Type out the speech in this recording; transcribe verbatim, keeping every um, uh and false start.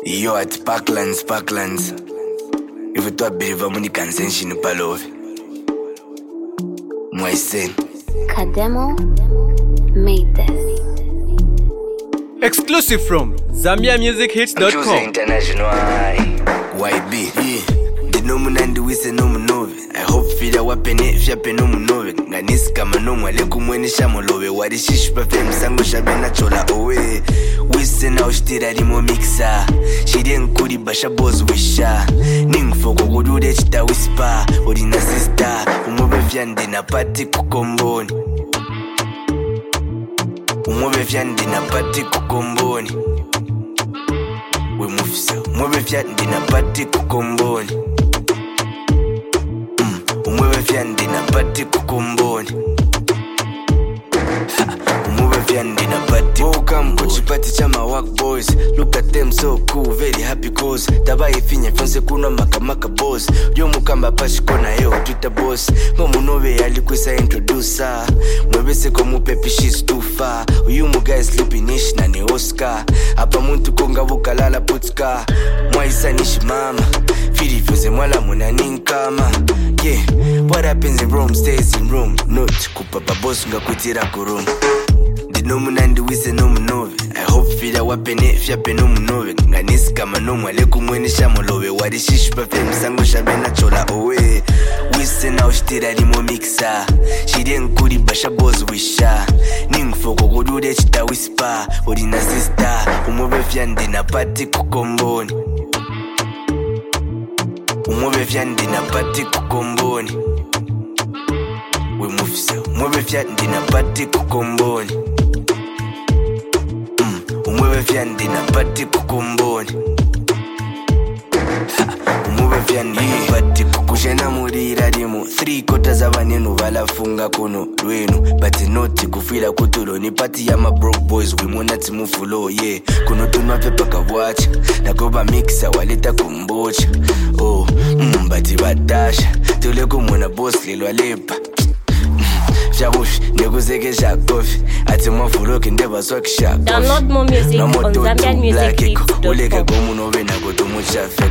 Yo at Parklands, Parklands. If you thought believe I'm only consensation palove. Moi sen. Kademo made this. Exclusive from Zambia Music Hits dot com. International. Y B. Yeah. The no munandi we say no munove. I hope feel weapon if you pen no munove. Nganis kama no mwale kumweni shamolowe. Wadi shish pa fem sango shabena chola owe. We say now stira limo mixa. She didn't kuri basha boss wisha. Ning foko kudu de chita whisper. Odi na sister. Umobe vyande na pati kukomboni. Umobe vyande na pati kukomboni. We move so. Umobe vyande na pati kukomboni. Mm. Umobe vyande na pati kukomboni. Umobe vyande na pati. Welcome kuchipati chama work boys. Look at them so cool, very happy cause. Taba ifinye fonse kuna makamaka boss. Yo mukamba pashiko na yo Twitter boss. Ngomu nobe yalikwisa introducer. Mwebese komu pepi she's too far. Uyu muga sleeping ish na ni Oscar. Apa muntu konga vukalala putka. Mwaisa nishi mama. Fili vyose mwala muna ninkama. Yeah, what happens in Rome stays in Rome. Note kupapa boss nga kutira kurum. No munandi we say no munove. I hope feel weapon if you pen no munove. Nganis kama no mwale kumweni shamolowe. Wadi shish pa fem sango shabena chola owe. We say now stira limo mixa. She didn't kuri basha boss wisha. Ning foko kudu de chita whisper. Odi na sister. Umobe vyande na pati kukomboni. Umobe vyande na pati kukomboni. We move so. Umobe vyande na pati kukomboni. Umwewe vyandi na pati kukumboni. Umwewe vyandi na pati kukushena murira limu. Three quarters abanenu balafunga kuno lwenu. But noti kufila kutulo ni pati ya ma broke boys. Wimuna timu fulo yeah. Kuno tunwa pepa kawacha. Nakoba mixa waleta kumbocha. Oh, mm, bati badasha. Tule kumuna boss lilwa lepa. Jabush, negozeke jakofi. Ati mwafuroki ndeba soki shakofi. Download more music on Zambia Music Hits dot com. Uleke komu nobe na goto muchafi.